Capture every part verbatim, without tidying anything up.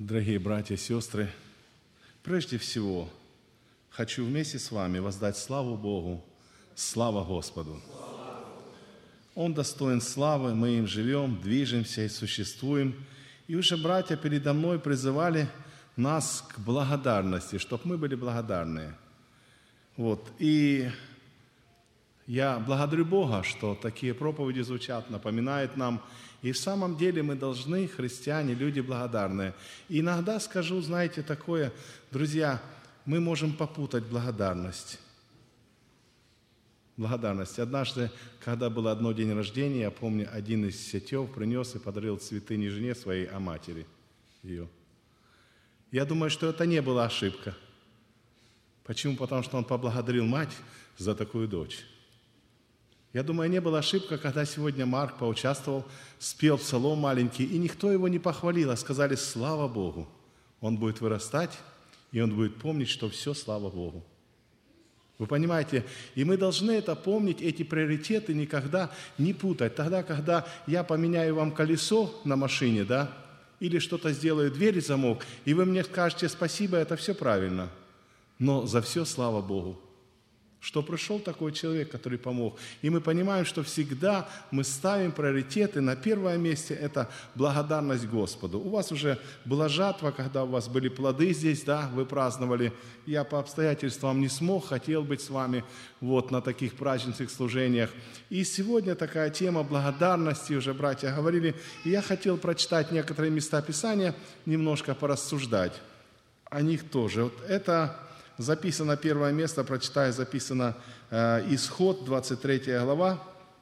Дорогие братья и сестры, прежде всего хочу вместе с вами воздать славу Богу, слава Господу. Он достоин славы, мы им живем, движемся и существуем. И уже братья передо мной призывали нас к благодарности, чтобы мы были благодарны. Вот. И я благодарю Бога, что такие проповеди звучат, напоминают нам. И в самом деле мы должны, христиане, люди благодарные. И иногда скажу, знаете, такое, друзья, мы можем попутать благодарность. Благодарность. Однажды, когда было одно день рождения, я помню, один из сетев принес и подарил цветы не жене своей, а матери ее. Я думаю, что это не была ошибка. Почему? Потому что он поблагодарил мать за такую дочь. Я думаю, не была ошибка, когда сегодня Марк поучаствовал, спел псалом маленький, и никто его не похвалил, а сказали: слава Богу. Он будет вырастать, и он будет помнить, что все слава Богу. Вы понимаете? И мы должны это помнить, эти приоритеты никогда не путать. Тогда, когда я поменяю вам колесо на машине, да, или что-то сделаю, дверь и замок, и вы мне скажете спасибо, это все правильно. Но за все слава Богу, что пришел такой человек, который помог. И мы понимаем, что всегда мы ставим приоритеты. На первое место это благодарность Господу. У вас уже была жатва, когда у вас были плоды здесь, да, вы праздновали. Я по обстоятельствам не смог, хотел быть с вами вот на таких праздничных служениях. И сегодня такая тема благодарности, уже братья говорили. И я хотел прочитать некоторые места Писания, немножко порассуждать о них тоже. Вот это... Записано первое место, прочитаю, записано э, Исход, двадцать третья глава,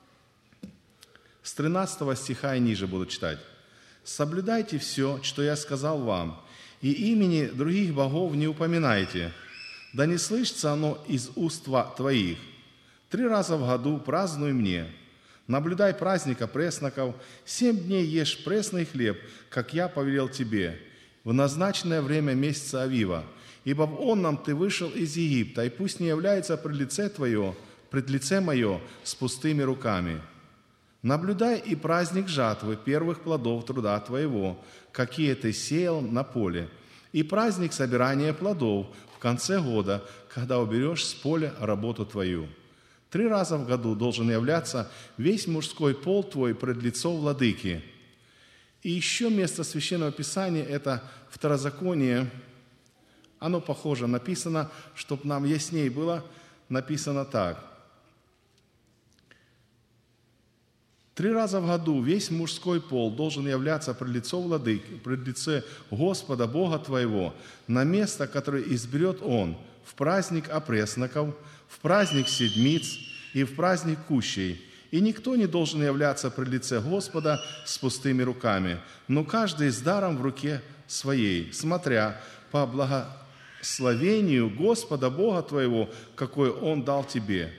с тринадцатого стиха и ниже буду читать. «Соблюдайте все, что я сказал вам, и имени других богов не упоминайте, да не слышится оно из уст твоих. Три раза в году празднуй мне. Наблюдай праздника пресноков, семь дней ешь пресный хлеб, как я повелел тебе, в назначенное время месяца Авива. Ибо в онном ты вышел из Египта, и пусть не является пред лице твое, пред лице мое с пустыми руками. Наблюдай и праздник жатвы первых плодов труда твоего, какие ты сеял на поле, и праздник собирания плодов в конце года, когда уберешь с поля работу твою. Три раза в году должен являться весь мужской пол твой пред лицо владыки». И еще место Священного Писания – это Второзаконие. Оно похоже, написано, чтобы нам яснее было, написано так. «Три раза в году весь мужской пол должен являться пред лицо владыки, пред лице Господа Бога твоего, на место, которое изберет Он, в праздник опресноков, в праздник седмиц и в праздник кущей. И никто не должен являться пред лице Господа с пустыми руками, но каждый с даром в руке своей, смотря по благо славению Господа Бога твоего, какой Он дал тебе».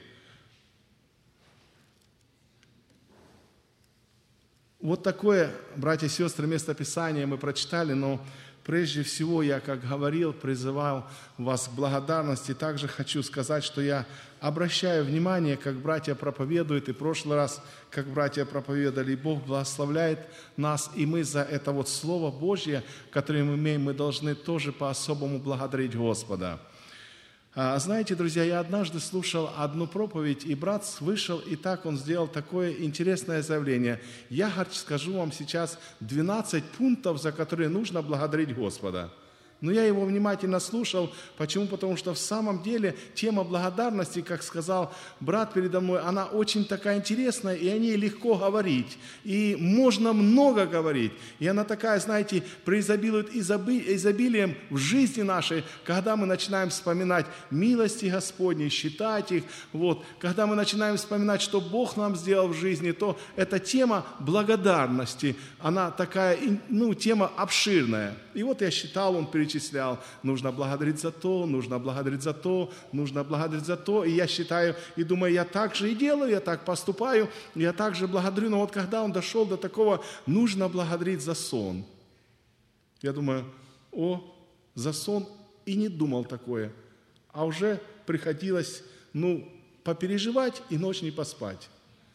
Вот такое, братья и сестры, местописание мы прочитали, но прежде всего я, как говорил, призывал вас к благодарности. Также хочу сказать, что я обращаю внимание, как братья проповедуют, и в прошлый раз, как братья проповедовали, Бог благословляет нас, и мы за это вот Слово Божье, которое мы имеем, мы должны тоже по-особому благодарить Господа. А, знаете, друзья, я однажды слушал одну проповедь, и брат вышел, и так он сделал такое интересное заявление. Я скажу вам сейчас двенадцать пунктов, за которые нужно благодарить Господа. Но я его внимательно слушал. Почему? Потому что в самом деле тема благодарности, как сказал брат передо мной, она очень такая интересная, и о ней легко говорить. И можно много говорить. И она такая, знаете, преизобилует изобилием в жизни нашей, когда мы начинаем вспоминать милости Господни, считать их. Вот. Когда мы начинаем вспоминать, что Бог нам сделал в жизни, то эта тема благодарности, она такая, ну, тема обширная. И вот я считал, он перечислял, нужно благодарить за то, нужно благодарить за то, нужно благодарить за то. И я считаю, и думаю, я так же и делаю, я так поступаю, я так же благодарю. Но вот когда он дошел до такого, нужно благодарить за сон. Я думаю, о, за сон, и не думал такое. А уже приходилось, ну, попереживать и ночь не поспать.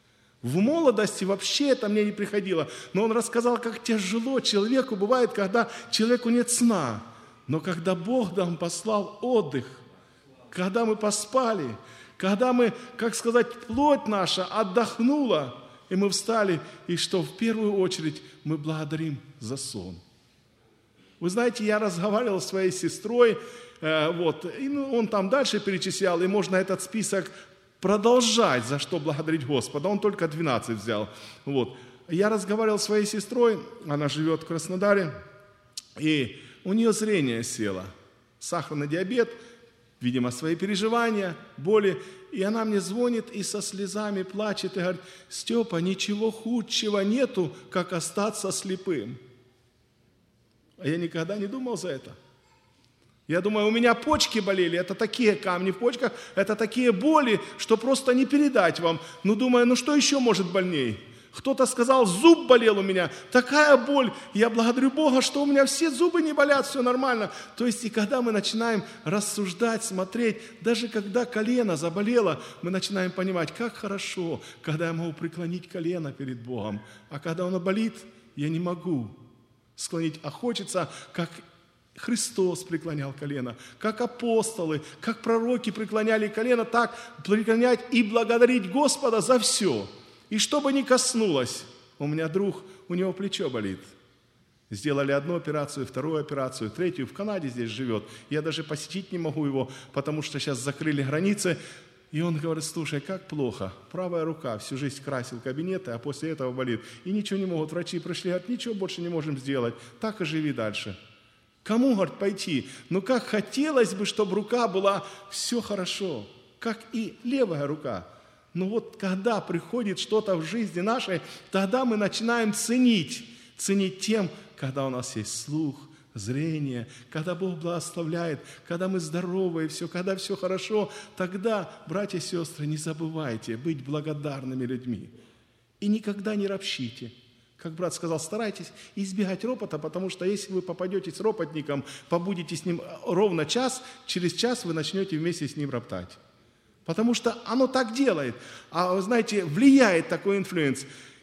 В молодости вообще это мне не приходило. Но он рассказал, как тяжело человеку бывает, когда человеку нет сна. Но когда Бог нам послал отдых, когда мы поспали, когда мы, как сказать, плоть наша отдохнула, и мы встали, и что в первую очередь мы благодарим за сон. Вы знаете, я разговаривал с своей сестрой, э, вот, и ну, он там дальше перечислял, и можно этот список продолжать, за что благодарить Господа. Он только двенадцать взял. Вот. Я разговаривал с своей сестрой, она живет в Краснодаре, и у нее зрение село, сахарный диабет, видимо, свои переживания, боли. И она мне звонит и со слезами плачет и говорит: Степа, ничего худшего нету, как остаться слепым. А я никогда не думал за это. Я думаю, у меня почки болели, это такие камни в почках, это такие боли, что просто не передать вам. Ну, думаю, ну что еще может больней? Кто-то сказал, зуб болел у меня, такая боль. Я благодарю Бога, что у меня все зубы не болят, все нормально. То есть, и когда мы начинаем рассуждать, смотреть, даже когда колено заболело, мы начинаем понимать, как хорошо, когда я могу преклонить колено перед Богом. А когда оно болит, я не могу склонить. А хочется, как Христос преклонял колено, как апостолы, как пророки преклоняли колено, так преклонять и благодарить Господа за все. И что бы ни коснулось, у меня друг, у него плечо болит. Сделали одну операцию, вторую операцию, третью. В Канаде здесь живет. Я даже посетить не могу его, потому что сейчас закрыли границы. И он говорит, слушай, как плохо. Правая рука, всю жизнь красил кабинеты, а после этого болит. И ничего не могут. Врачи пришли, говорят, ничего больше не можем сделать. Так и живи дальше. Кому, говорит, пойти? Ну, как хотелось бы, чтобы рука была все хорошо, как и левая рука. Но вот когда приходит что-то в жизни нашей, тогда мы начинаем ценить. Ценить тем, когда у нас есть слух, зрение, когда Бог благословляет, когда мы здоровы и все, когда все хорошо, тогда, братья и сестры, не забывайте быть благодарными людьми. И никогда не ропщите. Как брат сказал, старайтесь избегать ропота, потому что если вы попадете с ропотником, побудете с ним ровно час, через час вы начнете вместе с ним роптать. Потому что оно так делает. А вы знаете, влияет такой инфлюенс.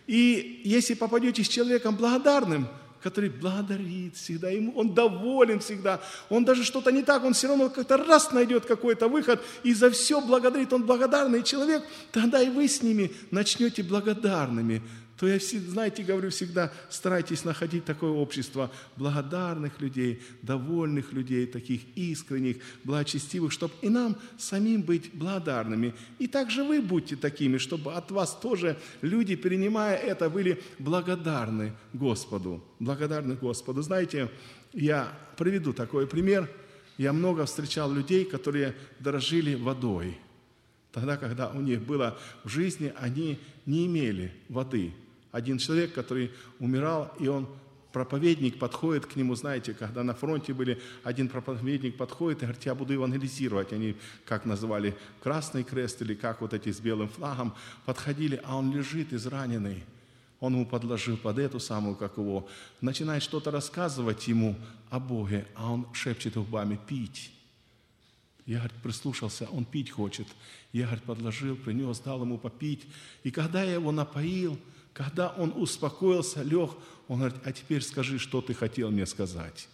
И если попадете с человеком благодарным, который благодарит всегда, ему, он доволен всегда, он даже что-то не так, он все равно как-то раз найдет какой-то выход и за все благодарит, он благодарный человек, тогда и вы с ними начнете благодарными. То я, знаете, говорю всегда, старайтесь находить такое общество благодарных людей, довольных людей, таких искренних, благочестивых, чтобы и нам самим быть благодарными. И также вы будьте такими, чтобы от вас тоже люди, перенимая это, были благодарны Господу. Благодарны Господу. Знаете, я приведу такой пример. Я много встречал людей, которые дорожили водой. Тогда, когда у них было в жизни, они не имели воды. Один человек, который умирал, и он, проповедник, подходит к нему, знаете, когда на фронте были, один проповедник подходит и говорит, я буду евангелизировать. Они, как называли, Красный Крест, или как вот эти с белым флагом, подходили, а он лежит израненный. Он ему подложил под эту самую, как его, начинает что-то рассказывать ему о Боге, а он шепчет губами «пить». Я, говорит, прислушался, он пить хочет. Я, говорит, подложил, принес, дал ему попить. И когда я его напоил, когда он успокоился, лег, он говорит, а теперь скажи, что ты хотел мне сказать.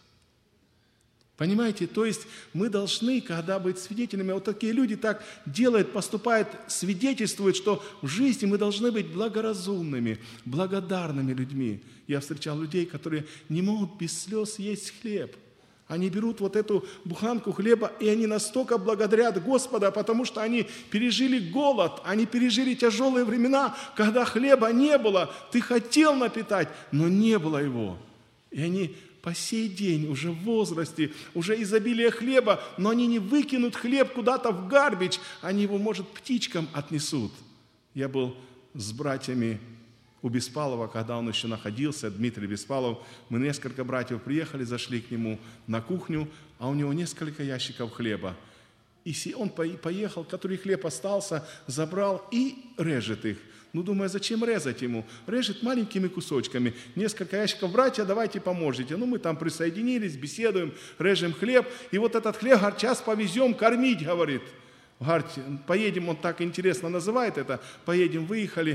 Понимаете, то есть мы должны, когда быть свидетелями, вот такие люди так делают, поступают, свидетельствуют, что в жизни мы должны быть благоразумными, благодарными людьми. Я встречал людей, которые не могут без слез есть хлеб. Они берут вот эту буханку хлеба, и они настолько благодарят Господа, потому что они пережили голод, они пережили тяжелые времена, когда хлеба не было. Ты хотел напитать, но не было его. И они по сей день уже в возрасте, уже изобилие хлеба, но они не выкинут хлеб куда-то в гарбич, они его, может, птичкам отнесут. Я был с братьями у Беспалова, когда он еще находился, Дмитрий Беспалов, мы несколько братьев приехали, зашли к нему на кухню, а у него несколько ящиков хлеба. И он поехал, который хлеб остался, забрал и режет их. Ну, думаю, зачем резать ему? Режет маленькими кусочками. Несколько ящиков, братья, давайте поможете. Ну, мы там присоединились, беседуем, режем хлеб. И вот этот хлеб, говорит, сейчас повезем кормить, говорит. Говорит, поедем, он так интересно называет это, поедем, выехали.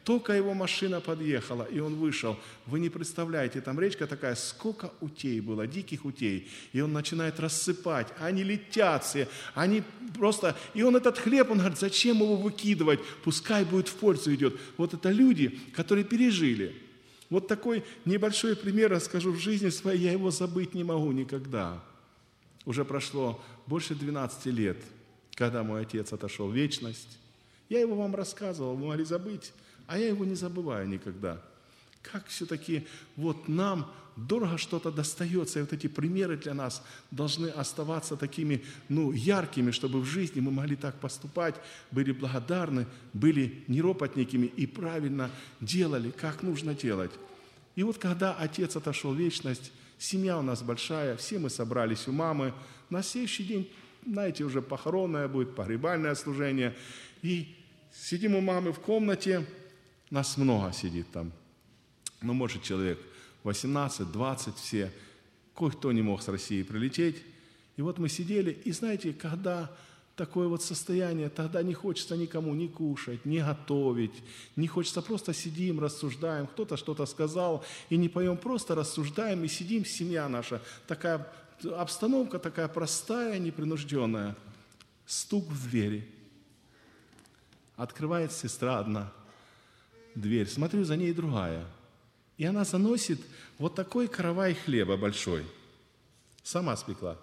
Только его машина подъехала, и он вышел. Вы не представляете, там речка такая, сколько утей было, диких утей. И он начинает рассыпать, они летят все, они просто... И он этот хлеб, он говорит, зачем его выкидывать, пускай будет в пользу идет. Вот это люди, которые пережили. Вот такой небольшой пример расскажу в жизни своей, я его забыть не могу никогда. Уже прошло больше двенадцати лет, когда мой отец отошел в вечность. Я его вам рассказывал, вы могли забыть, а я его не забываю никогда. Как все-таки вот нам дорого что-то достается, и вот эти примеры для нас должны оставаться такими, ну, яркими, чтобы в жизни мы могли так поступать, были благодарны, были неропотниками и правильно делали, как нужно делать. И вот когда отец отошел в вечность, семья у нас большая, все мы собрались у мамы, на следующий день, знаете, уже похоронное будет, погребальное служение, и сидим у мамы в комнате, нас много сидит там, ну, может, человек восемнадцать, двадцать все, кое-кто не мог с России прилететь. И вот мы сидели, и знаете, когда такое вот состояние, тогда не хочется никому ни кушать, ни готовить, не хочется, просто сидим, рассуждаем, кто-то что-то сказал, и не поем, просто рассуждаем, и сидим, семья наша, такая обстановка такая простая, непринужденная. Стук в двери. Открывает сестра одна дверь, смотрю, за ней другая. И она заносит вот такой каравай хлеба большой. Сама спекла.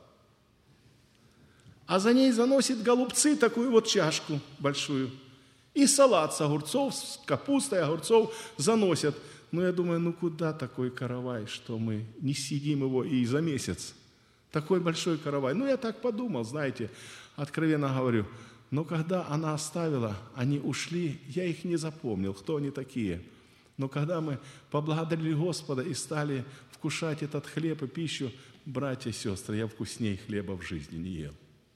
А за ней заносит голубцы, такую вот чашку большую. И салат с огурцов, с капустой, огурцов заносят. Но я думаю, ну куда такой каравай, что мы не съедим его и за месяц? Такой большой каравай. Ну я так подумал, знаете, откровенно говорю. Но когда она оставила, они ушли, я их не запомнил, кто они такие. Но когда мы поблагодарили Господа и стали вкушать этот хлеб и пищу, братья и сестры, я вкуснее хлеба в жизни не ел.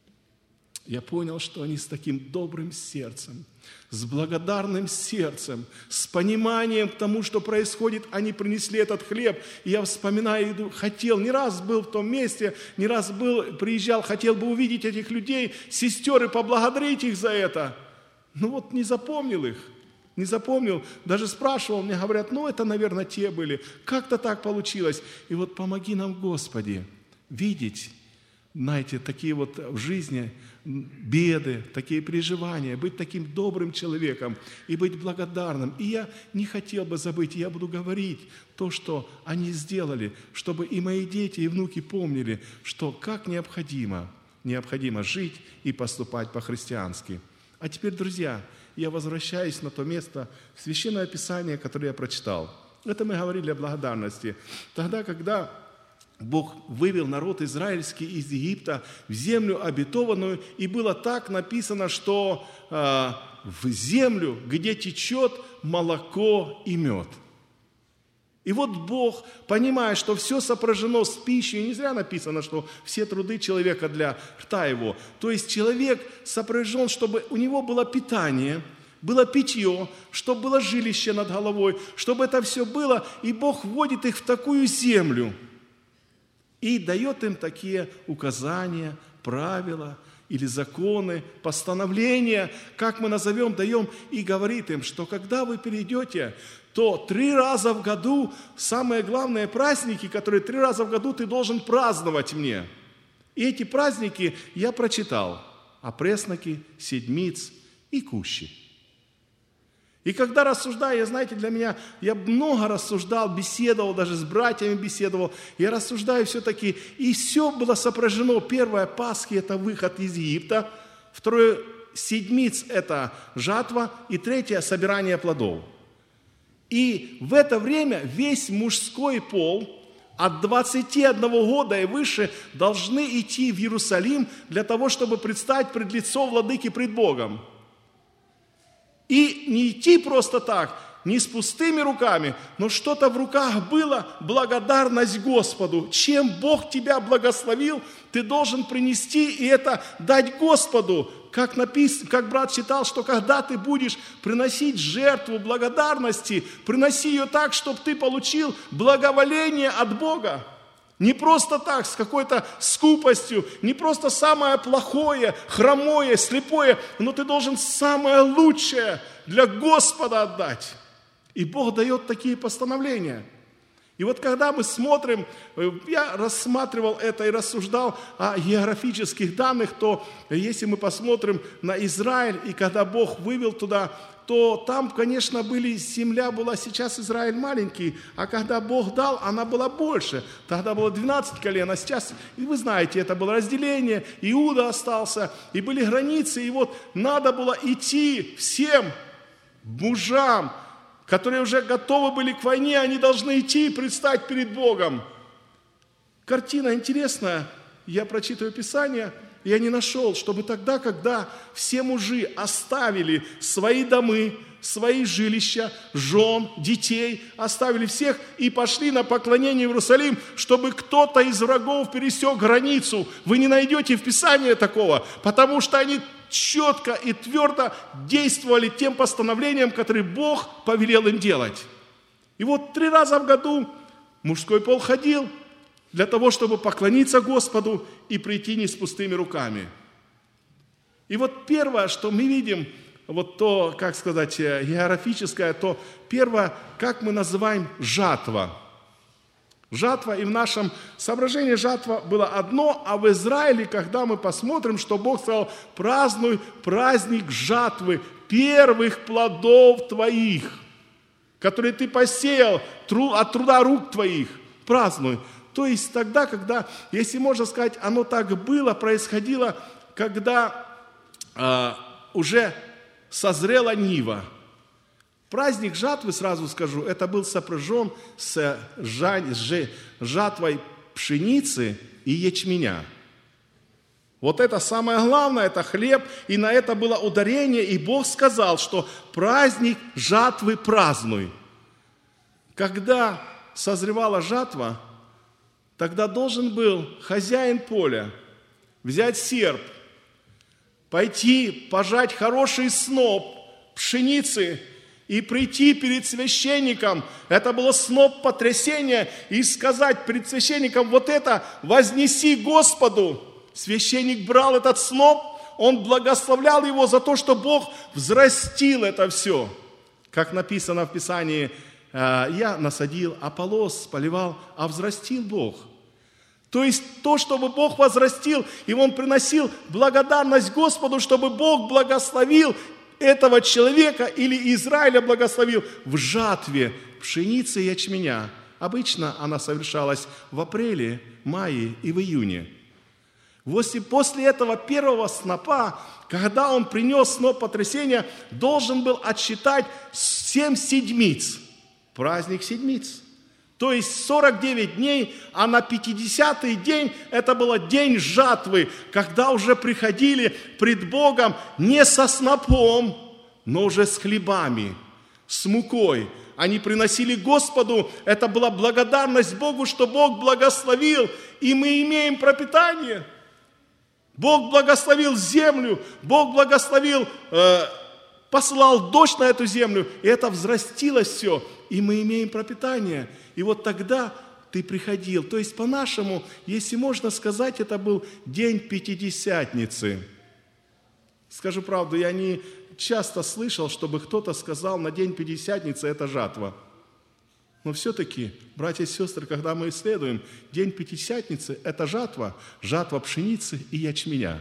Я понял, что они с таким добрым сердцем, с благодарным сердцем, с пониманием к тому, что происходит, они принесли этот хлеб. И я вспоминаю, иду, хотел, не раз был в том месте, не раз был, приезжал, хотел бы увидеть этих людей, сестер, и поблагодарить их за это. Ну вот не запомнил их, не запомнил. Даже спрашивал, мне говорят, ну это, наверное, те были. Как-то так получилось. И вот помоги нам, Господи, видеть, знаете, такие вот в жизни беды, такие переживания, быть таким добрым человеком и быть благодарным. И я не хотел бы забыть, я буду говорить то, что они сделали, чтобы и мои дети, и внуки помнили, что как необходимо, необходимо жить и поступать по-христиански. А теперь, друзья, я возвращаюсь на то место, в Священное Писание, которое я прочитал. Это мы говорили о благодарности. Тогда, когда Бог вывел народ израильский из Египта в землю обетованную, и было так написано, что э, в землю, где течет молоко и мед. И вот Бог, понимая, что все сопряжено с пищей, и не зря написано, что все труды человека для рта его. То есть человек сопряжен, чтобы у него было питание, было питье, чтобы было жилище над головой, чтобы это все было, и Бог вводит их в такую землю. И дает им такие указания, правила или законы, постановления, как мы назовем, даем, и говорит им, что когда вы перейдете, то три раза в году, самые главные праздники, которые три раза в году ты должен праздновать мне. И эти праздники я прочитал. Опресноки, седмиц и кущи. И когда рассуждаю, я, знаете, для меня, я много рассуждал, беседовал, даже с братьями беседовал, я рассуждаю все-таки, и все было сопряжено. Первое, Пасхи – это выход из Египта, второе, седмиц – это жатва, и третье – собирание плодов. И в это время весь мужской пол от двадцати одного года и выше должны идти в Иерусалим для того, чтобы предстать пред лицо владыки пред Богом. И не идти просто так, не с пустыми руками, но что-то в руках было, благодарность Господу. Чем Бог тебя благословил, ты должен принести и это дать Господу. Как написано, как брат читал, что когда ты будешь приносить жертву благодарности, приноси ее так, чтобы ты получил благоволение от Бога. Не просто так, с какой-то скупостью, не просто самое плохое, хромое, слепое, но ты должен самое лучшее для Господа отдать. И Бог дает такие постановления. И вот когда мы смотрим, я рассматривал это и рассуждал о географических данных, то если мы посмотрим на Израиль, и когда Бог вывел туда, то там, конечно, были, земля была, сейчас Израиль маленький, а когда Бог дал, она была больше. Тогда было двенадцать колен, а сейчас, и вы знаете, это было разделение, Иуда остался, и были границы, и вот надо было идти всем мужам, которые уже готовы были к войне, они должны идти и предстать перед Богом. Картина интересная, я прочитываю Писание, я не нашел, чтобы тогда, когда все мужи оставили свои домы, свои жилища, жен, детей, оставили всех и пошли на поклонение в Иерусалим, чтобы кто-то из врагов пересек границу. Вы не найдете в Писании такого, потому что они четко и твердо действовали тем постановлениям, которые Бог повелел им делать. И вот три раза в году мужской пол ходил для того, чтобы поклониться Господу и прийти не с пустыми руками. И вот первое, что мы видим, вот то, как сказать, географическое, то первое, как мы называем жатва. Жатва, и в нашем соображении жатва было одно, а в Израиле, когда мы посмотрим, что Бог сказал, празднуй праздник жатвы первых плодов твоих, которые ты посеял от труда рук твоих, празднуй. То есть тогда, когда, если можно сказать, оно так было, происходило, когда э, уже созрела нива. Праздник жатвы, сразу скажу, это был сопряжен с жатвой пшеницы и ячменя. Вот это самое главное, это хлеб, и на это было ударение, и Бог сказал, что праздник жатвы празднуй. Когда созревала жатва, тогда должен был хозяин поля взять серп, пойти пожать хороший сноп пшеницы и прийти перед священником. Это было сноп потрясения, и сказать перед священником, вот это вознеси Господу. Священник брал этот сноп, он благословлял его за то, что Бог взрастил это все. Как написано в Писании, я насадил, Аполлос поливал, а взрастил Бог. То есть то, чтобы Бог возрастил, и он приносил благодарность Господу, чтобы Бог благословил этого человека или Израиля благословил в жатве пшеницы и ячменя. Обычно она совершалась в апреле, мае и в июне. После этого первого снопа, когда он принес сноп потрясения, должен был отсчитать семь седмиц. Праздник седмиц. То есть сорок девять дней, а на пятидесятый день это был день жатвы, когда уже приходили пред Богом не со снопом, но уже с хлебами, с мукой. Они приносили Господу, это была благодарность Богу, что Бог благословил, и мы имеем пропитание. Бог благословил землю, Бог благословил, э, посылал дождь на эту землю, и это взрастилось все, и мы имеем пропитание. И вот тогда ты приходил. То есть по-нашему, если можно сказать, это был день Пятидесятницы. Скажу правду, я не часто слышал, чтобы кто-то сказал, на день Пятидесятницы это жатва. Но все-таки, братья и сестры, когда мы исследуем, день Пятидесятницы – это жатва, жатва пшеницы и ячменя.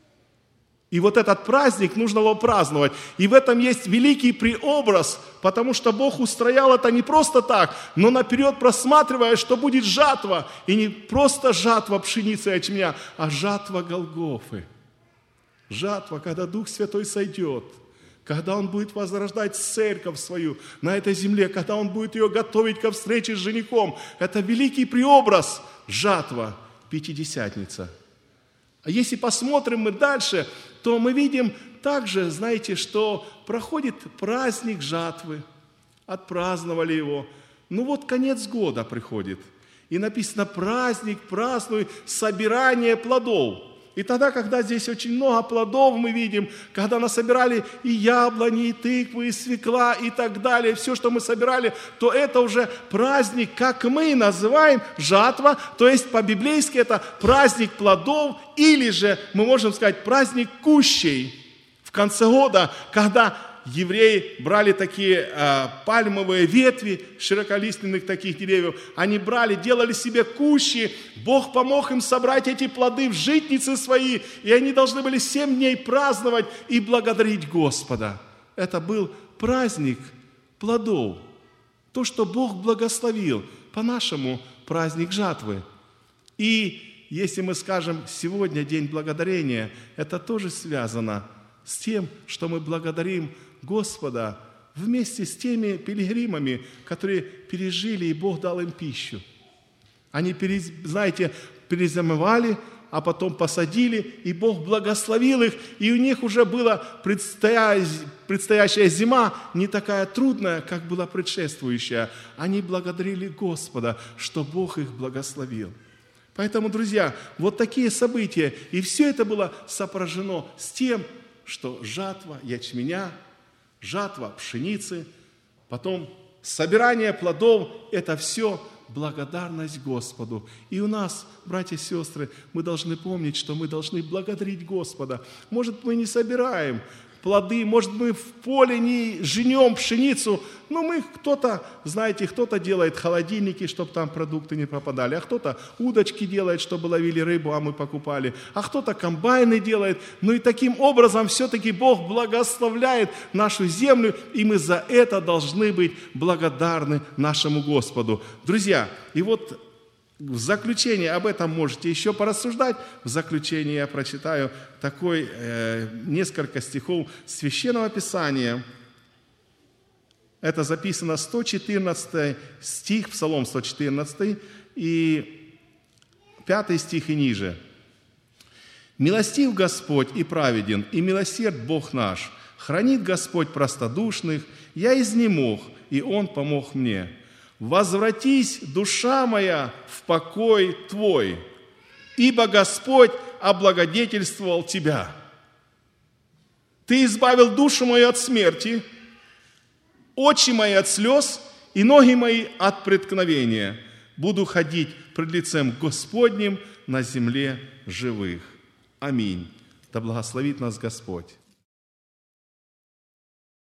И вот этот праздник нужно было праздновать. И в этом есть великий преобраз, потому что Бог устроял это не просто так, но наперед просматривая, что будет жатва. И не просто жатва пшеницы и ячменя, а жатва Голгофы. Жатва, когда Дух Святой сойдет, когда Он будет возрождать церковь свою на этой земле, когда Он будет ее готовить ко встрече с женихом. Это великий преобраз, жатва, Пятидесятница. А если посмотрим мы дальше, то мы видим также, знаете, что проходит праздник жатвы, отпраздновали его. Ну вот конец года приходит, и написано праздник, празднуй собирание плодов. И тогда, когда здесь очень много плодов мы видим, когда насобирали и яблони, и тыквы, и свекла, и так далее, все, что мы собирали, то это уже праздник, как мы называем, жатва, то есть по-библейски это праздник плодов, или же мы можем сказать праздник кущей в конце года, когда евреи брали такие а, пальмовые ветви широколиственных таких деревьев, они брали, делали себе кущи, Бог помог им собрать эти плоды в житницы свои, и они должны были семь дней праздновать и благодарить Господа. Это был праздник плодов, то, что Бог благословил, по-нашему праздник жатвы. И если мы скажем, сегодня день благодарения, это тоже связано с тем, что мы благодарим Господа вместе с теми пилигримами, которые пережили, и Бог дал им пищу. Они, знаете, перезимовали, а потом посадили, и Бог благословил их, и у них уже была предстоящая зима не такая трудная, как была предшествующая. Они благодарили Господа, что Бог их благословил. Поэтому, друзья, вот такие события, и все это было сопряжено с тем, что жатва ячменя, жатва пшеницы, потом собирание плодов – это все благодарность Господу. И у нас, братья и сестры, мы должны помнить, что мы должны благодарить Господа. Может, мы не собираем плоды, может, мы в поле не жнем пшеницу, но мы кто-то, знаете, кто-то делает холодильники, чтобы там продукты не пропадали, а кто-то удочки делает, чтобы ловили рыбу, а мы покупали, а кто-то комбайны делает. Ну и таким образом все-таки Бог благословляет нашу землю, и мы за это должны быть благодарны нашему Господу. Друзья, и вот в заключение об этом можете еще порассуждать. В заключение я прочитаю такой, э, несколько стихов Священного Писания. Это записано сто четырнадцатый стих, Псалом сто четырнадцатый, и пятый стих и ниже. «Милостив Господь и праведен, и милосерд Бог наш. Хранит Господь простодушных, я изнемог, и Он помог мне. Возвратись, душа моя, в покой твой, ибо Господь облагодетельствовал тебя. Ты избавил душу мою от смерти, очи мои от слез и ноги мои от преткновения. Буду ходить пред лицем Господним на земле живых». Аминь. Да благословит нас Господь.